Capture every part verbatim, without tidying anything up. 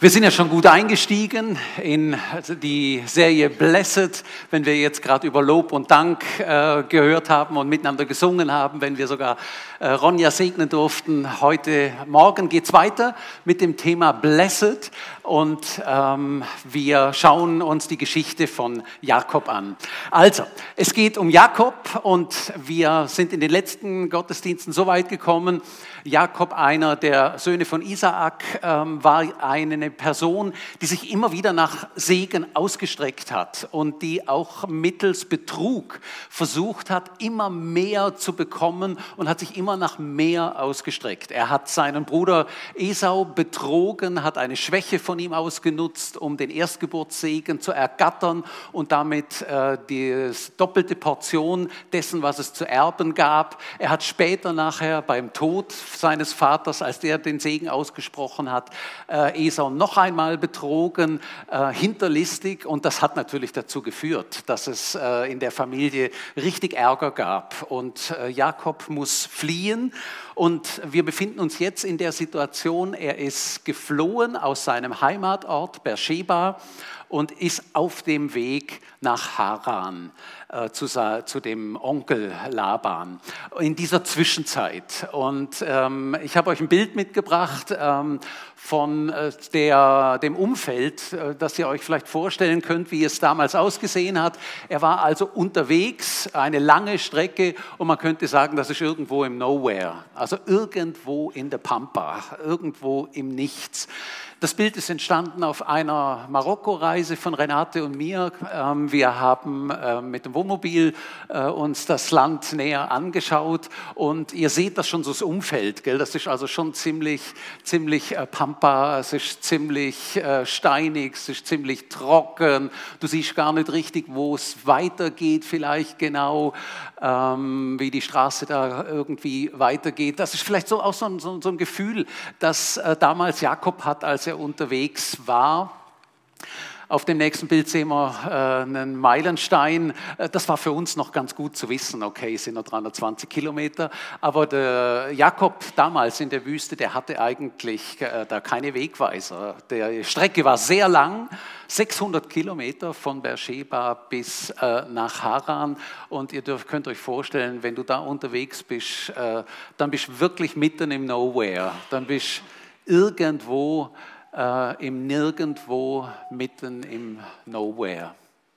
Wir sind ja schon gut eingestiegen in die Serie Blessed, wenn wir jetzt gerade über Lob und Dank äh, gehört haben und miteinander gesungen haben, wenn wir sogar äh, Ronja segnen durften. Heute Morgen geht es weiter mit dem Thema Blessed und ähm, wir schauen uns die Geschichte von Jakob an. Also, es geht um Jakob und wir sind in den letzten Gottesdiensten so weit gekommen. Jakob, einer der Söhne von Isaak, ähm, war eine Person, die sich immer wieder nach Segen ausgestreckt hat und die auch mittels Betrug versucht hat, immer mehr zu bekommen und hat sich immer nach mehr ausgestreckt. Er hat seinen Bruder Esau betrogen, hat eine Schwäche von ihm ausgenutzt, um den Erstgeburtssegen zu ergattern und damit äh, die doppelte Portion dessen, was es zu erben gab. Er hat später nachher beim Tod seines Vaters, als der den Segen ausgesprochen hat, äh, Esau noch einmal betrogen, äh, hinterlistig, und das hat natürlich dazu geführt, dass es äh, in der Familie richtig Ärger gab und äh, Jakob muss fliehen und wir befinden uns jetzt in der Situation, er ist geflohen aus seinem Heimatort Beersheba und ist auf dem Weg nach Haran, äh, zu, zu dem Onkel Laban, in dieser Zwischenzeit. Und ähm, ich habe euch ein Bild mitgebracht ähm, von äh, der, dem Umfeld, äh, das ihr euch vielleicht vorstellen könnt, wie es damals ausgesehen hat. Er war also unterwegs, eine lange Strecke, und man könnte sagen, das ist irgendwo im Nowhere, also irgendwo in der Pampa, irgendwo im Nichts. Das Bild ist entstanden auf einer Marokko-Reise von Renate und mir. Wir haben mit dem Wohnmobil uns das Land näher angeschaut und ihr seht das schon so, das Umfeld, gell? Das ist also schon ziemlich, ziemlich Pampa, es ist ziemlich steinig, es ist ziemlich trocken. Du siehst gar nicht richtig, wo es weitergeht vielleicht genau, wie die Straße da irgendwie weitergeht. Das ist vielleicht so auch so ein, so ein Gefühl, das damals Jakob hat, als er unterwegs war. Auf dem nächsten Bild sehen wir äh, einen Meilenstein. Das war für uns noch ganz gut zu wissen. Okay, es sind noch dreihundertzwanzig Kilometer. Aber der Jakob damals in der Wüste, der hatte eigentlich äh, da keine Wegweiser. Die Strecke war sehr lang, sechshundert Kilometer von Beersheba bis äh, nach Haran. Und ihr dürft, könnt euch vorstellen, wenn du da unterwegs bist, äh, dann bist du wirklich mitten im Nowhere. Dann bist du irgendwo Äh, im Nirgendwo, mitten im Nowhere.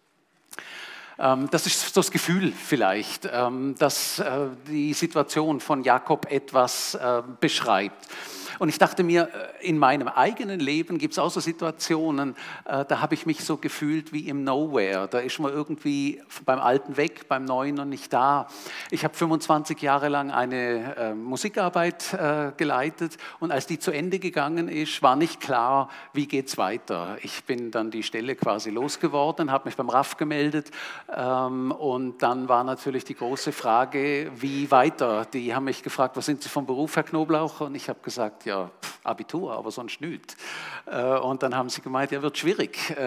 Ähm, das ist so das Gefühl vielleicht, ähm, dass äh, die Situation von Jakob etwas äh, beschreibt. Und ich dachte mir, in meinem eigenen Leben gibt es auch so Situationen, äh, da habe ich mich so gefühlt wie im Nowhere. Da ist man irgendwie beim Alten weg, beim Neuen noch nicht da. Ich habe fünfundzwanzig Jahre lang eine äh, Musikarbeit äh, geleitet und als die zu Ende gegangen ist, war nicht klar, wie geht es weiter. Ich bin dann die Stelle quasi losgeworden, habe mich beim R A F gemeldet ähm, und dann war natürlich die große Frage, wie weiter. Die haben mich gefragt, was sind Sie vom Beruf, Herr Knoblauch? Und ich habe gesagt, ja, Abitur, aber sonst nichts. Und dann haben sie gemeint, ja, wird schwierig.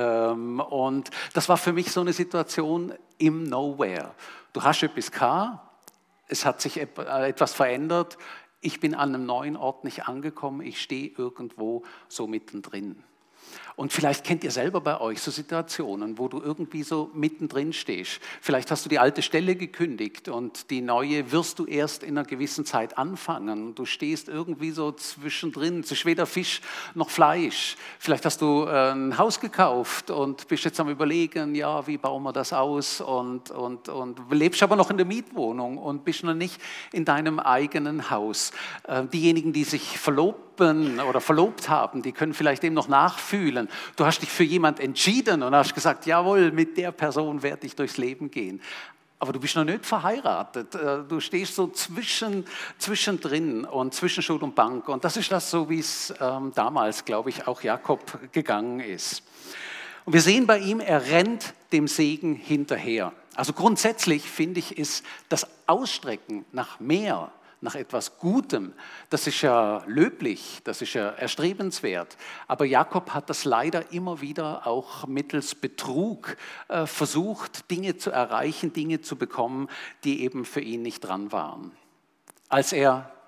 Und das war für mich so eine Situation im Nowhere. Du hast etwas gehabt, es hat sich etwas verändert, ich bin an einem neuen Ort nicht angekommen, ich stehe irgendwo so mittendrin. Und vielleicht kennt ihr selber bei euch so Situationen, wo du irgendwie so mittendrin stehst. Vielleicht hast du die alte Stelle gekündigt und die neue wirst du erst in einer gewissen Zeit anfangen. Du stehst irgendwie so zwischendrin, es ist weder Fisch noch Fleisch. Vielleicht hast du ein Haus gekauft und bist jetzt am Überlegen, ja, wie bauen wir das aus? Und, und, und lebst aber noch in der Mietwohnung und bist noch nicht in deinem eigenen Haus. Diejenigen, die sich verloben oder verlobt haben, die können vielleicht dem noch nachfühlen. Du hast dich für jemand entschieden und hast gesagt, jawohl, mit der Person werde ich durchs Leben gehen. Aber du bist noch nicht verheiratet. Du stehst so zwischen, zwischendrin und zwischen Schutt und Bank. Und das ist das so, wie es ähm, damals, glaube ich, auch Jakob gegangen ist. Und wir sehen bei ihm, er rennt dem Segen hinterher. Also grundsätzlich, finde ich, ist das Ausstrecken nach mehr, nach etwas Gutem, das ist ja löblich, das ist ja erstrebenswert. Aber Jakob hat das leider immer wieder auch mittels Betrug äh, versucht, Dinge zu erreichen, Dinge zu bekommen, die eben für ihn nicht dran waren. Als er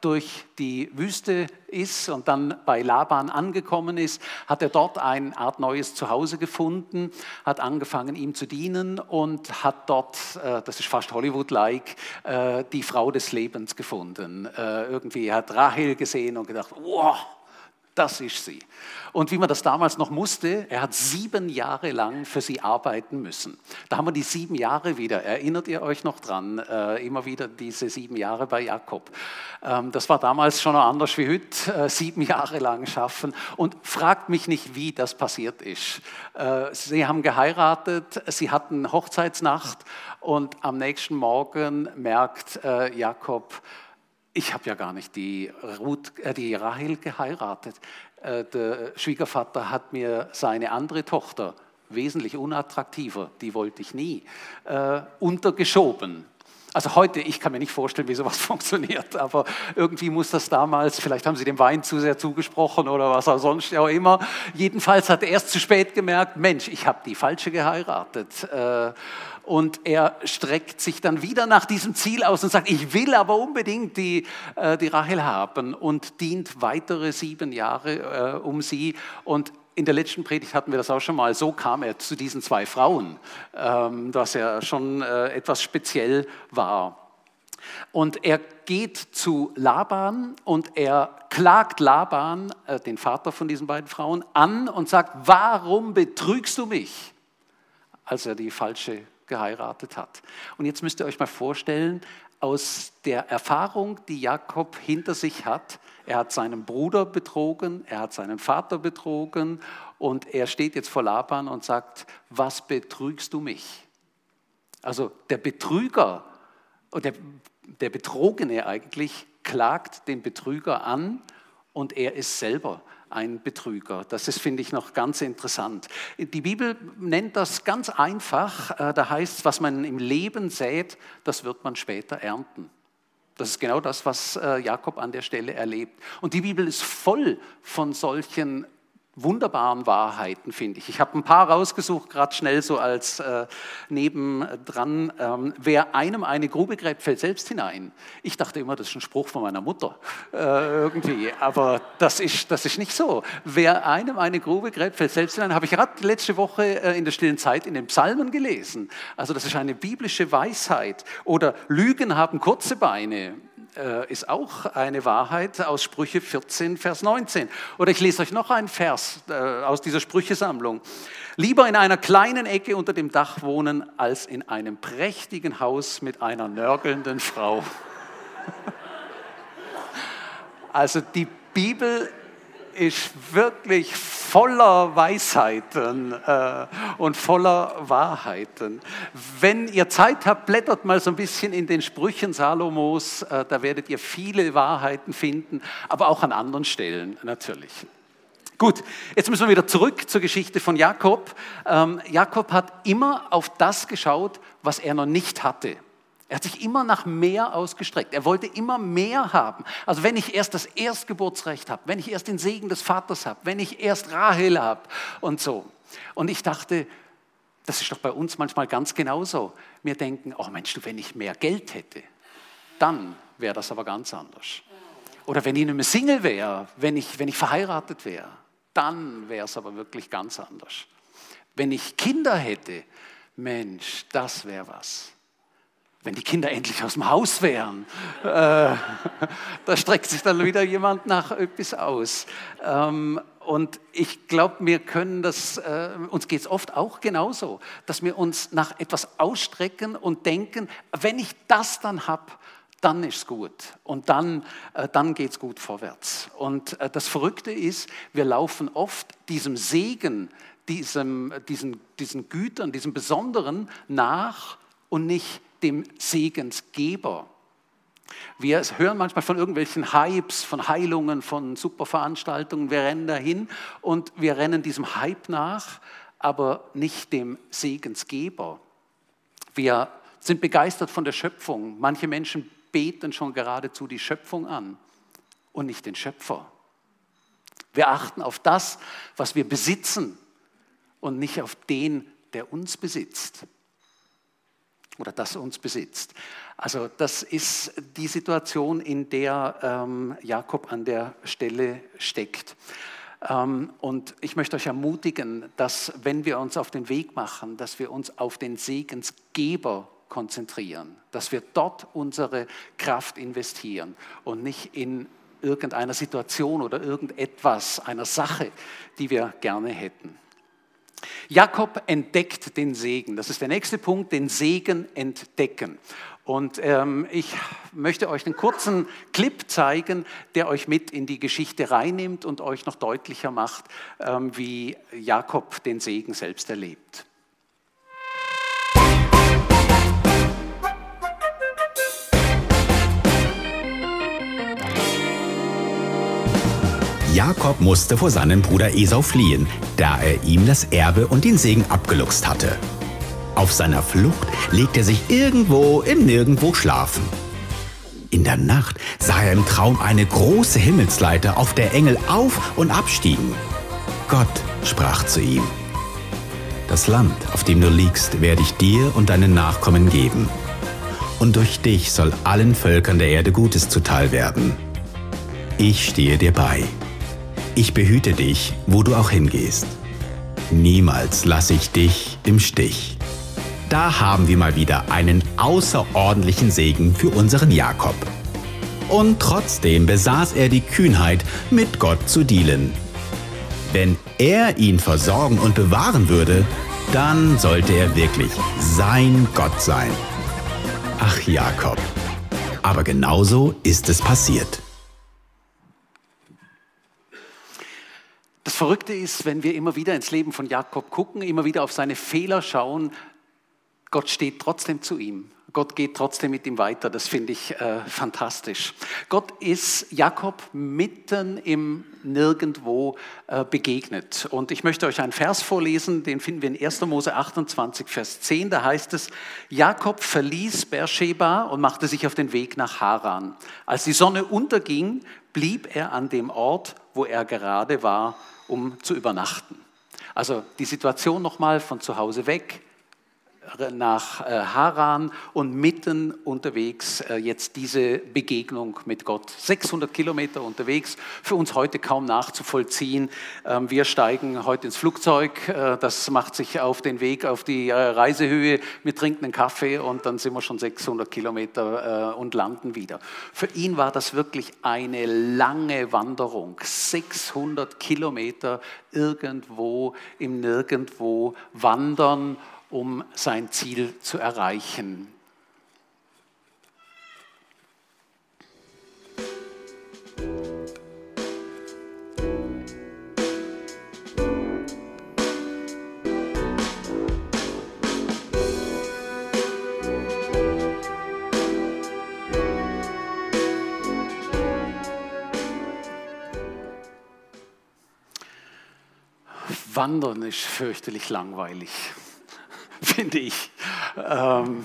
durch die Wüste ist und dann bei Laban angekommen ist, hat er dort eine Art neues Zuhause gefunden, hat angefangen, ihm zu dienen und hat dort, äh, das ist fast Hollywood-like, äh, die Frau des Lebens gefunden. Äh, irgendwie hat Rahel gesehen und gedacht, wow, das ist sie. Und wie man das damals noch musste, er hat sieben Jahre lang für sie arbeiten müssen. Da haben wir die sieben Jahre wieder. Erinnert ihr euch noch dran? Äh, immer wieder diese sieben Jahre bei Jakob. Ähm, das war damals schon noch anders wie heute. Äh, sieben Jahre lang schaffen. Und fragt mich nicht, wie das passiert ist. Äh, sie haben geheiratet, sie hatten Hochzeitsnacht und am nächsten Morgen merkt äh, Jakob, ich habe ja gar nicht die, Ruth, äh, die Rahel geheiratet. Äh, der Schwiegervater hat mir seine andere Tochter, wesentlich unattraktiver, die wollte ich nie, äh, untergeschoben. Also heute, ich kann mir nicht vorstellen, wie sowas funktioniert, aber irgendwie muss das damals, vielleicht haben sie dem Wein zu sehr zugesprochen oder was auch sonst auch immer. Jedenfalls hat er erst zu spät gemerkt, Mensch, ich habe die falsche geheiratet. Äh, Und er streckt sich dann wieder nach diesem Ziel aus und sagt, ich will aber unbedingt die, äh, die Rahel haben und dient weitere sieben Jahre äh, um sie. Und in der letzten Predigt hatten wir das auch schon mal, so kam er zu diesen zwei Frauen, ähm, was ja schon äh, etwas speziell war. Und er geht zu Laban und er klagt Laban, äh, den Vater von diesen beiden Frauen, an und sagt, warum betrügst du mich, als er die falsche geheiratet hat. Und jetzt müsst ihr euch mal vorstellen, aus der Erfahrung, die Jakob hinter sich hat, er hat seinen Bruder betrogen, er hat seinen Vater betrogen und er steht jetzt vor Laban und sagt, was betrügst du mich? Also der Betrüger, der, der Betrogene eigentlich, klagt den Betrüger an und er ist selber ein Betrüger. Das ist, finde ich, noch ganz interessant. Die Bibel nennt das ganz einfach. Da heißt es, was man im Leben sät, das wird man später ernten. Das ist genau das, was Jakob an der Stelle erlebt. Und die Bibel ist voll von solchen wunderbaren Wahrheiten, finde ich. Ich habe ein paar rausgesucht, gerade schnell so als äh, nebendran. Ähm, wer einem eine Grube gräbt, fällt selbst hinein. Ich dachte immer, das ist ein Spruch von meiner Mutter äh, irgendwie, aber das ist, das ist nicht so. Wer einem eine Grube gräbt, fällt selbst hinein. Habe ich gerade letzte Woche äh, in der stillen Zeit in den Psalmen gelesen. Also das ist eine biblische Weisheit. Oder Lügen haben kurze Beine. Ist auch eine Wahrheit aus Sprüche vierzehn, Vers neunzehn. Oder ich lese euch noch einen Vers aus dieser Sprüchesammlung. Lieber in einer kleinen Ecke unter dem Dach wohnen, als in einem prächtigen Haus mit einer nörgelnden Frau. Also die Bibel ist wirklich voller Weisheiten äh, und voller Wahrheiten. Wenn ihr Zeit habt, blättert mal so ein bisschen in den Sprüchen Salomos, äh, da werdet ihr viele Wahrheiten finden, aber auch an anderen Stellen natürlich. Gut, jetzt müssen wir wieder zurück zur Geschichte von Jakob. Ähm, Jakob hat immer auf das geschaut, was er noch nicht hatte. Er hat sich immer nach mehr ausgestreckt. Er wollte immer mehr haben. Also wenn ich erst das Erstgeburtsrecht habe, wenn ich erst den Segen des Vaters habe, wenn ich erst Rahel habe und so. Und ich dachte, das ist doch bei uns manchmal ganz genauso. Wir denken, oh Mensch, du, wenn ich mehr Geld hätte, dann wäre das aber ganz anders. Oder wenn ich nicht mehr Single wäre, wenn ich, wenn ich verheiratet wäre, dann wäre es aber wirklich ganz anders. Wenn ich Kinder hätte, Mensch, das wäre was. Wenn die Kinder endlich aus dem Haus wären, äh, da streckt sich dann wieder jemand nach etwas aus. Ähm, und ich glaube, wir können das, äh, uns geht es oft auch genauso, dass wir uns nach etwas ausstrecken und denken, wenn ich das dann habe, dann ist es gut und dann, äh, dann geht es gut vorwärts. Und äh, das Verrückte ist, wir laufen oft diesem Segen, diesem, diesen, diesen Gütern, diesem Besonderen nach und nicht dem Segensgeber. Wir hören manchmal von irgendwelchen Hypes, von Heilungen, von super Veranstaltungen. Wir rennen dahin und wir rennen diesem Hype nach, aber nicht dem Segensgeber. Wir sind begeistert von der Schöpfung. Manche Menschen beten schon geradezu die Schöpfung an und nicht den Schöpfer. Wir achten auf das, was wir besitzen und nicht auf den, der uns besitzt. oder das uns besitzt. Also das ist die Situation, in der ähm, Jakob an der Stelle steckt. Ähm, und ich möchte euch ermutigen, dass wenn wir uns auf den Weg machen, dass wir uns auf den Segensgeber konzentrieren, dass wir dort unsere Kraft investieren und nicht in irgendeiner Situation oder irgendetwas, einer Sache, die wir gerne hätten. Jakob entdeckt den Segen. Das ist der nächste Punkt, den Segen entdecken. Und ähm, ich möchte euch einen kurzen Clip zeigen, der euch mit in die Geschichte reinnimmt und euch noch deutlicher macht, ähm, wie Jakob den Segen selbst erlebt. Jakob musste vor seinem Bruder Esau fliehen, da er ihm das Erbe und den Segen abgeluchst hatte. Auf seiner Flucht legte er sich irgendwo im Nirgendwo schlafen. In der Nacht sah er im Traum eine große Himmelsleiter, auf der Engel auf- und abstiegen. Gott sprach zu ihm: Das Land, auf dem du liegst, werde ich dir und deinen Nachkommen geben. Und durch dich soll allen Völkern der Erde Gutes zuteil werden. Ich stehe dir bei. Ich behüte dich, wo du auch hingehst. Niemals lasse ich dich im Stich. Da haben wir mal wieder einen außerordentlichen Segen für unseren Jakob. Und trotzdem besaß er die Kühnheit, mit Gott zu dealen. Wenn er ihn versorgen und bewahren würde, dann sollte er wirklich sein Gott sein. Ach Jakob, aber genauso ist es passiert. Das Verrückte ist, wenn wir immer wieder ins Leben von Jakob gucken, immer wieder auf seine Fehler schauen, Gott steht trotzdem zu ihm. Gott geht trotzdem mit ihm weiter. Das finde ich äh, fantastisch. Gott ist Jakob mitten im Nirgendwo äh, begegnet. Und ich möchte euch einen Vers vorlesen, den finden wir in erster Mose achtundzwanzig, Vers zehn. Da heißt es: Jakob verließ Beersheba und machte sich auf den Weg nach Haran. Als die Sonne unterging, blieb er an dem Ort, wo er gerade war, um zu übernachten. Also die Situation nochmal: von zu Hause weg nach Haran und mitten unterwegs jetzt diese Begegnung mit Gott. sechshundert Kilometer unterwegs, für uns heute kaum nachzuvollziehen. Wir steigen heute ins Flugzeug, das macht sich auf den Weg auf die Reisehöhe, wir trinken einen Kaffee und dann sind wir schon sechshundert Kilometer und landen wieder. Für ihn war das wirklich eine lange Wanderung, sechshundert Kilometer irgendwo im Nirgendwo wandern, um sein Ziel zu erreichen. Wandern ist fürchterlich langweilig. Finde ich. Ähm,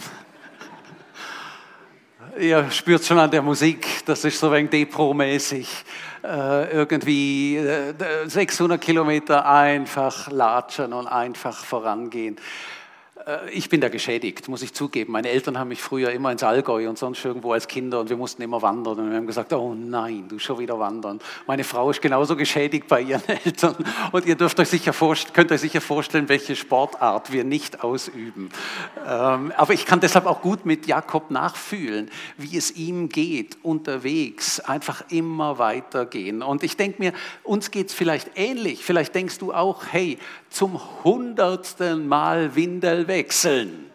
ihr spürt schon an der Musik, das ist so ein wenig Depro-mäßig. Äh, irgendwie äh, sechshundert Kilometer einfach latschen und einfach vorangehen. Äh, ich bin da geschädigt, muss ich zugeben. Meine Eltern haben mich früher immer ins Allgäu und sonst irgendwo als Kinder und wir mussten immer wandern. Und wir haben gesagt, oh nein, du schon wieder wandern. Meine Frau ist genauso geschädigt bei ihren Eltern. Und ihr dürft euch sicher vorstellen, könnt euch sicher vorstellen, welche Sportart wir nicht ausüben. Ähm, aber ich kann deshalb auch gut mit Jakob nachfühlen, wie es ihm geht, unterwegs, einfach immer weitergehen. Und ich denke mir, uns geht es vielleicht ähnlich. Vielleicht denkst du auch, hey, zum hundertsten Mal Windel wechseln.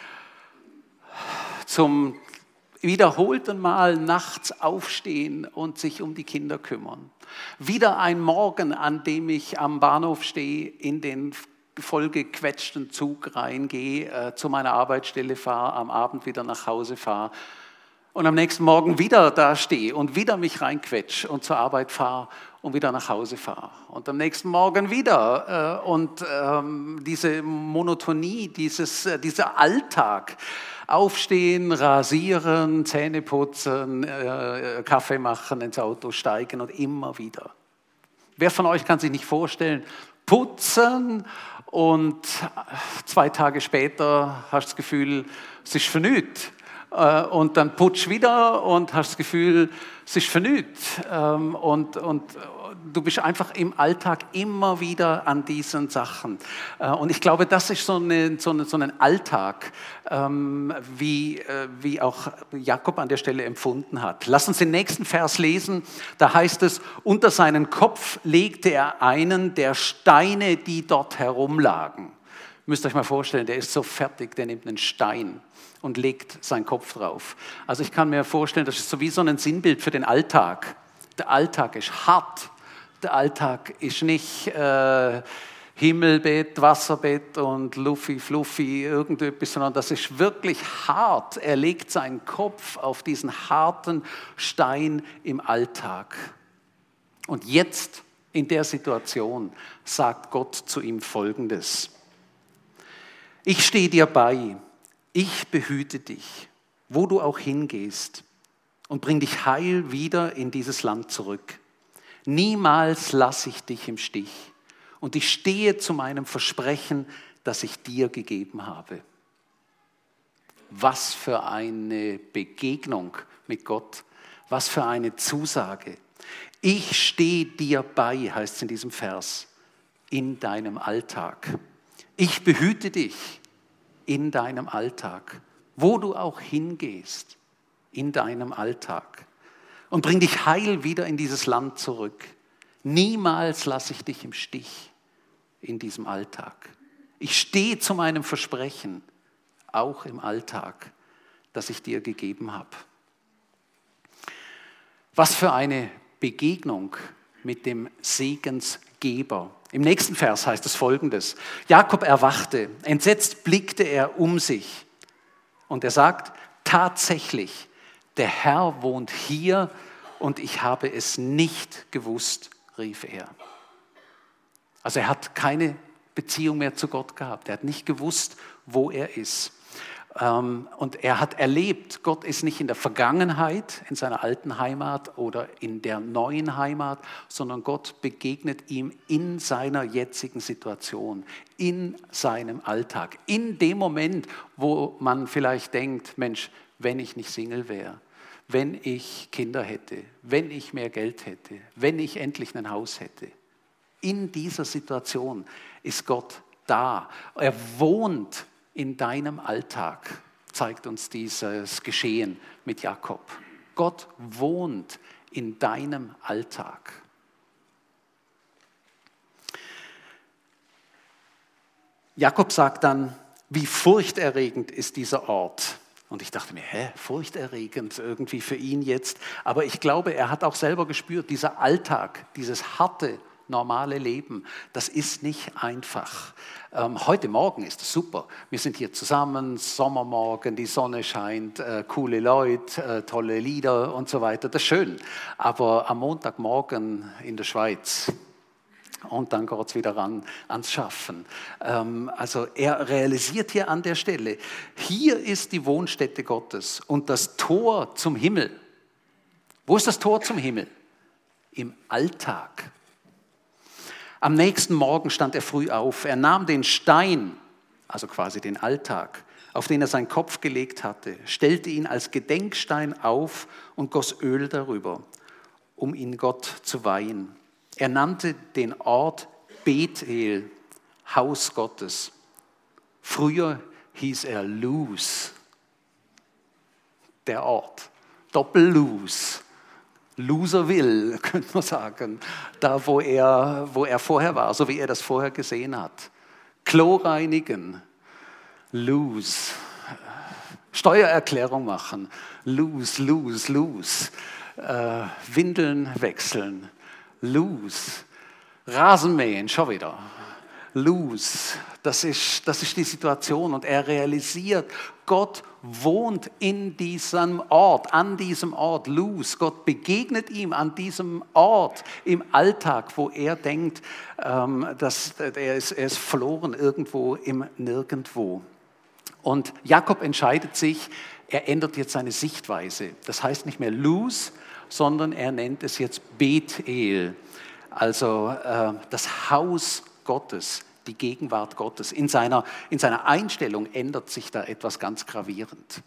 Zum wiederholten Mal nachts aufstehen und sich um die Kinder kümmern. Wieder ein Morgen, an dem ich am Bahnhof stehe, in den vollgequetschten Zug reingehe, äh, zu meiner Arbeitsstelle fahre, am Abend wieder nach Hause fahre und am nächsten Morgen wieder da stehe und wieder mich reinquetsche und zur Arbeit fahre und wieder nach Hause fahre. Und am nächsten Morgen wieder. Äh, und ähm, diese Monotonie, dieses, äh, dieser Alltag, aufstehen, rasieren, Zähne putzen, äh, Kaffee machen, ins Auto steigen und immer wieder. Wer von euch kann sich nicht vorstellen, putzen und zwei Tage später hast du das Gefühl, es ist für nichts. Und dann putsch wieder und hast das Gefühl, es ist für nichts. Und, und du bist einfach im Alltag immer wieder an diesen Sachen. Und ich glaube, das ist so, eine, so, eine, so ein Alltag, wie, wie auch Jakob an der Stelle empfunden hat. Lass uns den nächsten Vers lesen. Da heißt es, unter seinen Kopf legte er einen der Steine, die dort herumlagen. Ihr müsst euch mal vorstellen, der ist so fertig, der nimmt einen Stein und legt seinen Kopf drauf. Also ich kann mir vorstellen, das ist so wie so ein Sinnbild für den Alltag. Der Alltag ist hart. Der Alltag ist nicht äh, Himmelbett, Wasserbett und Luffy, Fluffy, irgendetwas, sondern das ist wirklich hart. Er legt seinen Kopf auf diesen harten Stein im Alltag. Und jetzt in der Situation sagt Gott zu ihm Folgendes. Ich stehe dir bei. Ich behüte dich, wo du auch hingehst und bring dich heil wieder in dieses Land zurück. Niemals lasse ich dich im Stich und ich stehe zu meinem Versprechen, das ich dir gegeben habe. Was für eine Begegnung mit Gott, was für eine Zusage. Ich stehe dir bei, heißt es in diesem Vers, in deinem Alltag. Ich behüte dich. In deinem Alltag, wo du auch hingehst, in deinem Alltag. Und bring dich heil wieder in dieses Land zurück. Niemals lasse ich dich im Stich in diesem Alltag. Ich stehe zu meinem Versprechen, auch im Alltag, das ich dir gegeben habe. Was für eine Begegnung mit dem Segensgeber. Im nächsten Vers heißt es Folgendes. Jakob erwachte, entsetzt blickte er um sich und er sagt, tatsächlich, der Herr wohnt hier und ich habe es nicht gewusst, rief er. Also er hat keine Beziehung mehr zu Gott gehabt, er hat nicht gewusst, wo er ist. Und er hat erlebt, Gott ist nicht in der Vergangenheit, in seiner alten Heimat oder in der neuen Heimat, sondern Gott begegnet ihm in seiner jetzigen Situation, in seinem Alltag. In dem Moment, wo man vielleicht denkt, Mensch, wenn ich nicht Single wäre, wenn ich Kinder hätte, wenn ich mehr Geld hätte, wenn ich endlich ein Haus hätte. In dieser Situation ist Gott da. Er wohnt in deinem Alltag, zeigt uns dieses Geschehen mit Jakob. Gott wohnt in deinem Alltag. Jakob sagt dann, wie furchterregend ist dieser Ort. Und ich dachte mir, hä, furchterregend irgendwie für ihn jetzt. Aber ich glaube, er hat auch selber gespürt, dieser Alltag, dieses harte, normale Leben, das ist nicht einfach. Ähm, heute Morgen ist es super. Wir sind hier zusammen, Sommermorgen, die Sonne scheint, äh, coole Leute, äh, tolle Lieder und so weiter. Das ist schön. Aber am Montagmorgen in der Schweiz und dann geht es wieder ran ans Schaffen. Ähm, also er realisiert hier an der Stelle, hier ist die Wohnstätte Gottes und das Tor zum Himmel. Wo ist das Tor zum Himmel? Im Alltag. Am nächsten Morgen stand er früh auf. Er nahm den Stein, also quasi den Alltag, auf den er seinen Kopf gelegt hatte, stellte ihn als Gedenkstein auf und goss Öl darüber, um ihn Gott zu weihen. Er nannte den Ort Bethel, Haus Gottes. Früher hieß er Luz, der Ort, Doppel-Luz. Loserville, könnte man sagen, da wo er, wo er vorher war, so wie er das vorher gesehen hat. Klo reinigen, lose, Steuererklärung machen, lose, lose, lose, äh, Windeln wechseln, lose, Rasenmähen, schon wieder, lose. Das ist, das ist die Situation und er realisiert, Gott wohnt in diesem Ort, an diesem Ort, Luz. Gott begegnet ihm an diesem Ort im Alltag, wo er denkt, ähm, dass er ist, er ist verloren irgendwo im Nirgendwo. Und Jakob entscheidet sich, er ändert jetzt seine Sichtweise. Das heißt nicht mehr Luz, sondern er nennt es jetzt Bethel, also äh, das Haus Gottes. die Gegenwart Gottes. In seiner, in seiner Einstellung ändert sich da etwas ganz gravierend.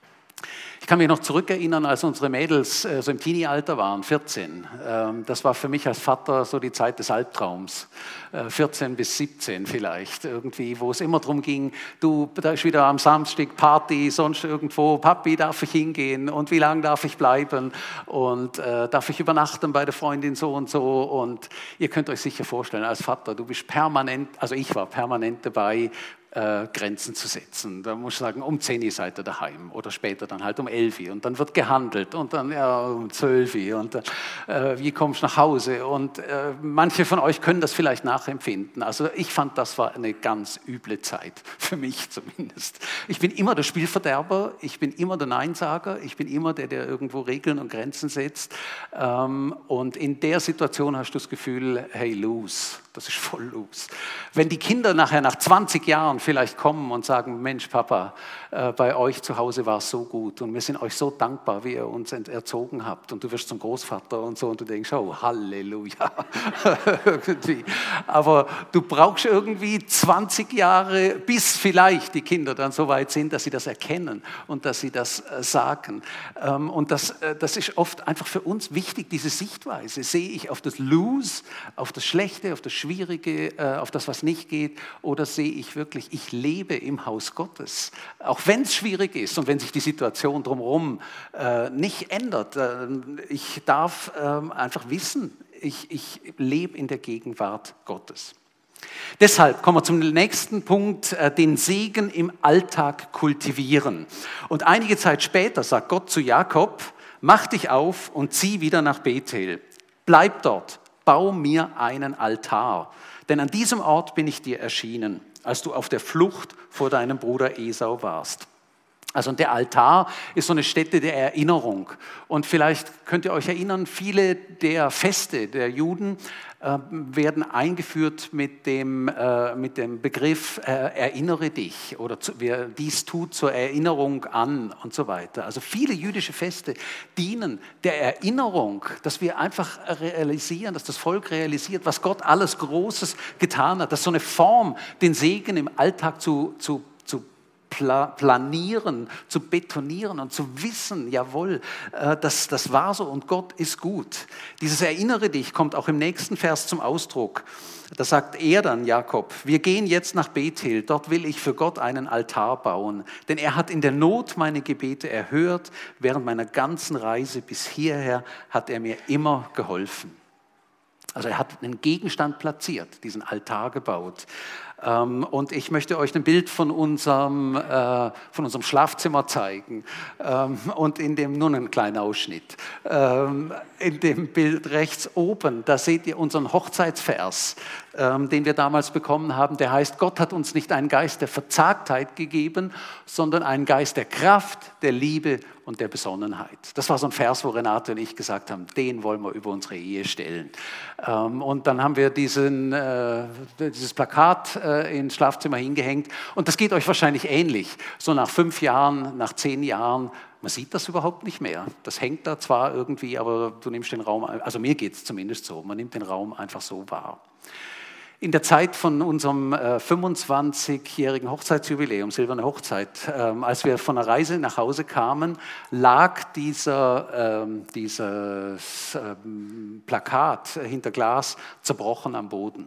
Ich kann mich noch zurückerinnern, als unsere Mädels äh, so im Teenie-Alter waren, vierzehn. Ähm, das war für mich als Vater so die Zeit des Albtraums. Äh, vierzehn bis siebzehn vielleicht irgendwie, wo es immer darum ging, du, da ist wieder am Samstag Party, sonst irgendwo, Papi, darf ich hingehen und wie lange darf ich bleiben und äh, darf ich übernachten bei der Freundin so und so. Und ihr könnt euch sicher vorstellen, als Vater, du bist permanent, also ich war permanent dabei, Äh, Grenzen zu setzen. Da muss ich sagen, um zehn Uhr seid ihr daheim oder später dann halt um elf Uhr und dann wird gehandelt und dann ja, um zwölf Uhr und dann, äh, wie kommst du nach Hause? Und äh, manche von euch können das vielleicht nachempfinden. Also ich fand, das war eine ganz üble Zeit, für mich zumindest. Ich bin immer der Spielverderber, ich bin immer der Neinsager, ich bin immer der, der irgendwo Regeln und Grenzen setzt. Ähm, und in der Situation hast du das Gefühl, hey, lose. Das ist voll los. Wenn die Kinder nachher nach zwanzig Jahren vielleicht kommen und sagen, Mensch Papa, äh, bei euch zu Hause war es so gut und wir sind euch so dankbar, wie ihr uns erzogen habt und du wirst zum Großvater und so und du denkst, oh Halleluja. irgendwie. Aber du brauchst irgendwie zwanzig Jahre, bis vielleicht die Kinder dann so weit sind, dass sie das erkennen und dass sie das äh, sagen. Ähm, und das, äh, das ist oft einfach für uns wichtig, diese Sichtweise. Sehe ich auf das Lose, auf das Schlechte, auf das Schwierige, äh, auf das, was nicht geht, oder sehe ich wirklich, ich lebe im Haus Gottes. Auch wenn es schwierig ist und wenn sich die Situation drumherum äh, nicht ändert. Äh, ich darf äh, einfach wissen, ich, ich lebe in der Gegenwart Gottes. Deshalb kommen wir zum nächsten Punkt, äh, den Segen im Alltag kultivieren. Und einige Zeit später sagt Gott zu Jakob, mach dich auf und zieh wieder nach Bethel. Bleib dort. Bau mir einen Altar, denn an diesem Ort bin ich dir erschienen, als du auf der Flucht vor deinem Bruder Esau warst. Also der Altar ist so eine Stätte der Erinnerung. Und vielleicht könnt ihr euch erinnern, viele der Feste der Juden äh, werden eingeführt mit dem, äh, mit dem Begriff äh, erinnere dich oder zu, wer dies tut zur Erinnerung an und so weiter. Also viele jüdische Feste dienen der Erinnerung, dass wir einfach realisieren, dass das Volk realisiert, was Gott alles Großes getan hat. Das ist so eine Form, den Segen im Alltag zu, zu zu planieren, zu betonieren und zu wissen, jawohl, das, das war so und Gott ist gut. Dieses Erinnere dich kommt auch im nächsten Vers zum Ausdruck. Da sagt er dann, Jakob, wir gehen jetzt nach Bethel, dort will ich für Gott einen Altar bauen, denn er hat in der Not meine Gebete erhört, während meiner ganzen Reise bis hierher hat er mir immer geholfen. Also er hat einen Gegenstand platziert, diesen Altar gebaut. Und ich möchte euch ein Bild von unserem, äh, von unserem Schlafzimmer zeigen. Ähm, und in dem, nur einen kleinen Ausschnitt. Ähm, in dem Bild rechts oben, da seht ihr unseren Hochzeitsvers, ähm, den wir damals bekommen haben. Der heißt, Gott hat uns nicht einen Geist der Verzagtheit gegeben, sondern einen Geist der Kraft, der Liebe und der Besonnenheit. Das war so ein Vers, wo Renate und ich gesagt haben, den wollen wir über unsere Ehe stellen. Ähm, und dann haben wir diesen, äh, dieses Plakat äh, ins Schlafzimmer hingehängt. Und das geht euch wahrscheinlich ähnlich. So nach fünf Jahren, nach zehn Jahren, man sieht das überhaupt nicht mehr. Das hängt da zwar irgendwie, aber du nimmst den Raum, also mir geht es zumindest so, man nimmt den Raum einfach so wahr. In der Zeit von unserem äh, fünfundzwanzigjährigen Hochzeitsjubiläum, silberne Hochzeit, ähm, als wir von der Reise nach Hause kamen, lag dieser, ähm, dieses ähm, Plakat hinter Glas zerbrochen am Boden.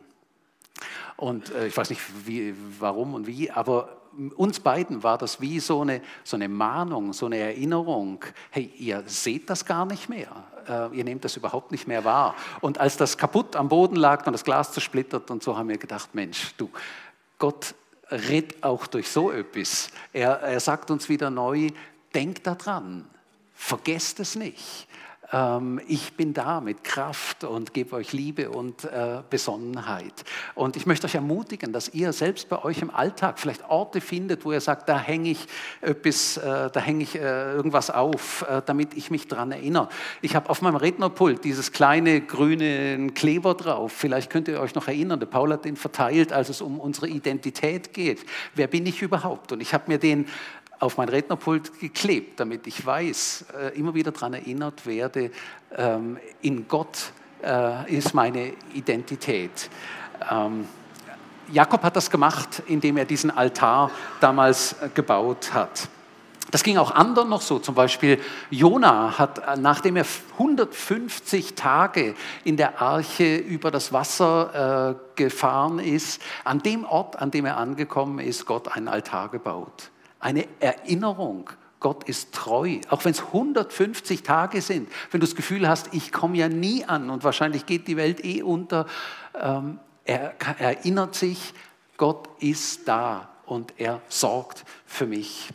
Und äh, ich weiß nicht, wie, warum und wie, aber uns beiden war das wie so eine, so eine Mahnung, so eine Erinnerung. Hey, ihr seht das gar nicht mehr. Äh, ihr nehmt das überhaupt nicht mehr wahr. Und als das kaputt am Boden lag und das Glas zersplittert und so, haben wir gedacht, Mensch, du, Gott redet auch durch so etwas. Er, er sagt uns wieder neu, denkt daran, vergesst es nicht. Ich bin da mit Kraft und gebe euch Liebe und äh, Besonnenheit. Und ich möchte euch ermutigen, dass ihr selbst bei euch im Alltag vielleicht Orte findet, wo ihr sagt, da hänge ich etwas, äh, da hänge ich äh, irgendwas auf, äh, damit ich mich daran erinnere. Ich habe auf meinem Rednerpult dieses kleine grüne Kleber drauf. Vielleicht könnt ihr euch noch erinnern, der Paul hat den verteilt, als es um unsere Identität geht. Wer bin ich überhaupt? Und ich habe mir den auf mein Rednerpult geklebt, damit ich weiß, äh, immer wieder daran erinnert werde, ähm, in Gott äh, ist meine Identität. Ähm, Jakob hat das gemacht, indem er diesen Altar damals gebaut hat. Das ging auch anderen noch so. Zum Beispiel Jona hat, nachdem er hundertfünfzig Tage in der Arche über das Wasser äh, gefahren ist, an dem Ort, an dem er angekommen ist, Gott einen Altar gebaut. Eine Erinnerung, Gott ist treu, auch wenn es hundertfünfzig Tage sind. Wenn du das Gefühl hast, ich komme ja nie an und wahrscheinlich geht die Welt eh unter. Ähm, er, er erinnert sich, Gott ist da und er sorgt für mich.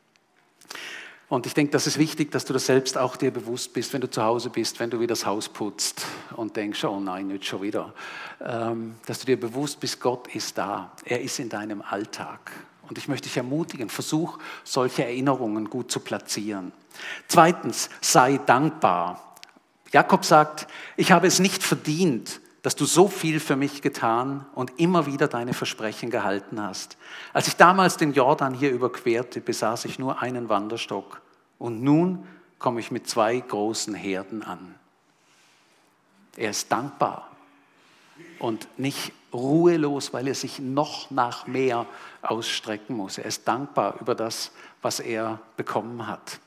Und ich denke, das ist wichtig, dass du das selbst auch dir bewusst bist, wenn du zu Hause bist, wenn du wieder das Haus putzt und denkst, oh nein, nicht schon wieder. Ähm, dass du dir bewusst bist, Gott ist da. Er ist in deinem Alltag. Und ich möchte dich ermutigen, versuch, solche Erinnerungen gut zu platzieren. Zweitens, sei dankbar. Jakob sagt, ich habe es nicht verdient, dass du so viel für mich getan und immer wieder deine Versprechen gehalten hast. Als ich damals den Jordan hier überquerte, besaß ich nur einen Wanderstock und nun komme ich mit zwei großen Herden an. Er ist dankbar und nicht ruhelos, weil er sich noch nach mehr ausstrecken muss. Er ist dankbar über das, was er bekommen hat.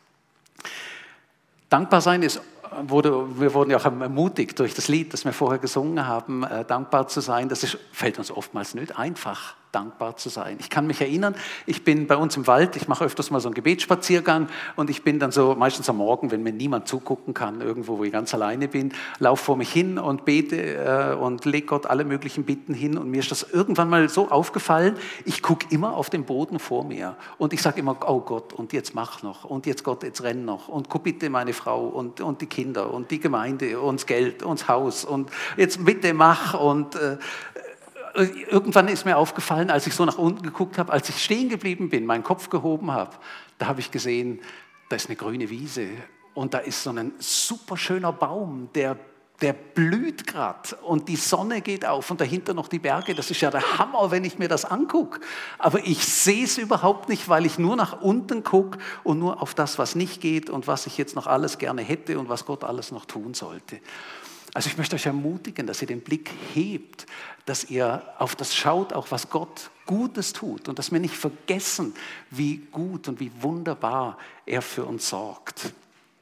Dankbar sein ist Wurde, wir wurden ja auch ermutigt durch das Lied, das wir vorher gesungen haben, äh, dankbar zu sein. Das ist, fällt uns oftmals nicht einfach, dankbar zu sein. Ich kann mich erinnern, ich bin bei uns im Wald, ich mache öfters mal so einen Gebetsspaziergang und ich bin dann so, meistens am Morgen, wenn mir niemand zugucken kann, irgendwo, wo ich ganz alleine bin, laufe vor mich hin und bete äh, und lege Gott alle möglichen Bitten hin und mir ist das irgendwann mal so aufgefallen, ich gucke immer auf den Boden vor mir und ich sage immer, oh Gott, und jetzt mach noch und jetzt Gott, jetzt renn noch und guck bitte meine Frau und, und die Kinder und die Gemeinde und das Geld und das Haus und jetzt bitte mach und äh, irgendwann ist mir aufgefallen, als ich so nach unten geguckt habe, als ich stehen geblieben bin, meinen Kopf gehoben habe, da habe ich gesehen, da ist eine grüne Wiese und da ist so ein super schöner Baum, der, der blüht gerade und die Sonne geht auf und dahinter noch die Berge. Das ist ja der Hammer, wenn ich mir das angucke. Aber ich sehe es überhaupt nicht, weil ich nur nach unten gucke und nur auf das, was nicht geht und was ich jetzt noch alles gerne hätte und was Gott alles noch tun sollte. Also ich möchte euch ermutigen, dass ihr den Blick hebt, dass ihr auf das schaut, auch was Gott Gutes tut und dass wir nicht vergessen, wie gut und wie wunderbar er für uns sorgt.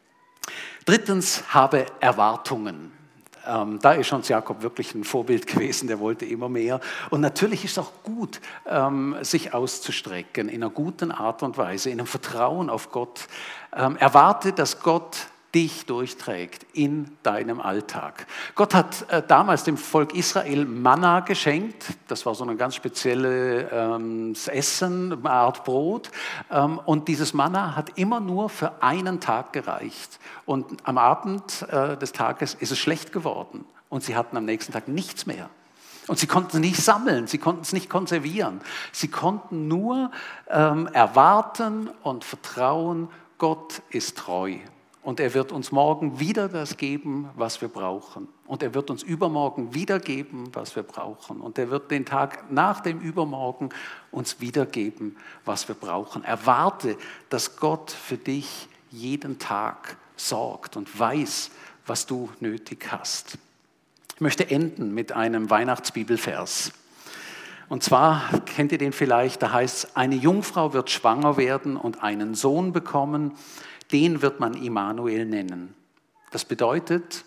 Drittens, habe Erwartungen. Ähm, da ist uns Jakob wirklich ein Vorbild gewesen, der wollte immer mehr. Und natürlich ist es auch gut, ähm, sich auszustrecken in einer guten Art und Weise, in einem Vertrauen auf Gott. Ähm, erwarte, dass Gott dich durchträgt in deinem Alltag. Gott hat äh, damals dem Volk Israel Manna geschenkt. Das war so ein ganz spezielles ähm, Essen, eine Art Brot. Ähm, und dieses Manna hat immer nur für einen Tag gereicht. Und am Abend äh, des Tages ist es schlecht geworden. Und sie hatten am nächsten Tag nichts mehr. Und sie konnten es nicht sammeln, sie konnten es nicht konservieren. Sie konnten nur ähm, erwarten und vertrauen, Gott ist treu. Und er wird uns morgen wieder das geben, was wir brauchen. Und er wird uns übermorgen wieder geben, was wir brauchen. Und er wird den Tag nach dem Übermorgen uns wiedergeben, was wir brauchen. Erwarte, dass Gott für dich jeden Tag sorgt und weiß, was du nötig hast. Ich möchte enden mit einem Weihnachtsbibelvers. Und zwar, kennt ihr den vielleicht, da heißt es, eine Jungfrau wird schwanger werden und einen Sohn bekommen, den wird man Immanuel nennen. Das bedeutet,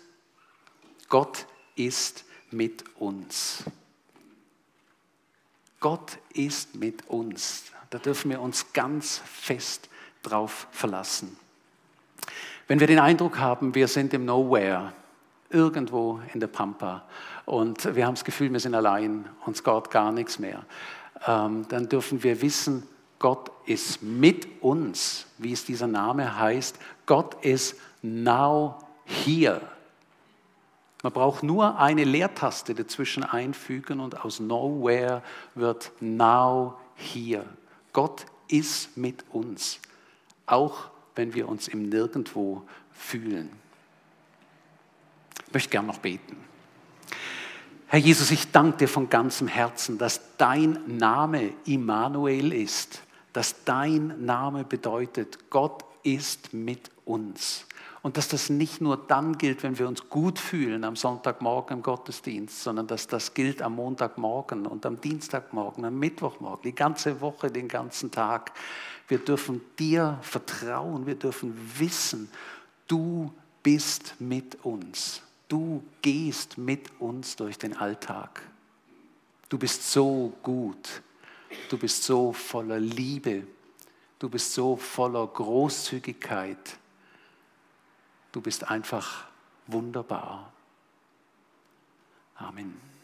Gott ist mit uns. Gott ist mit uns. Da dürfen wir uns ganz fest drauf verlassen. Wenn wir den Eindruck haben, wir sind im Nowhere, irgendwo in der Pampa und wir haben das Gefühl, wir sind allein, uns geht gar nichts mehr, ähm, dann dürfen wir wissen, Gott ist mit uns, wie es dieser Name heißt. Gott ist now here. Man braucht nur eine Leertaste dazwischen einfügen und aus nowhere wird now here. Gott ist mit uns, auch wenn wir uns im Nirgendwo fühlen. Ich möchte gerne noch beten. Herr Jesus, ich danke dir von ganzem Herzen, dass dein Name Immanuel ist, dass dein Name bedeutet, Gott ist mit uns. Und dass das nicht nur dann gilt, wenn wir uns gut fühlen am Sonntagmorgen im Gottesdienst, sondern dass das gilt am Montagmorgen und am Dienstagmorgen, am Mittwochmorgen, die ganze Woche, den ganzen Tag. Wir dürfen dir vertrauen, wir dürfen wissen, du bist mit uns. Du gehst mit uns durch den Alltag. Du bist so gut, du bist so voller Liebe, du bist so voller Großzügigkeit. Du bist einfach wunderbar. Amen.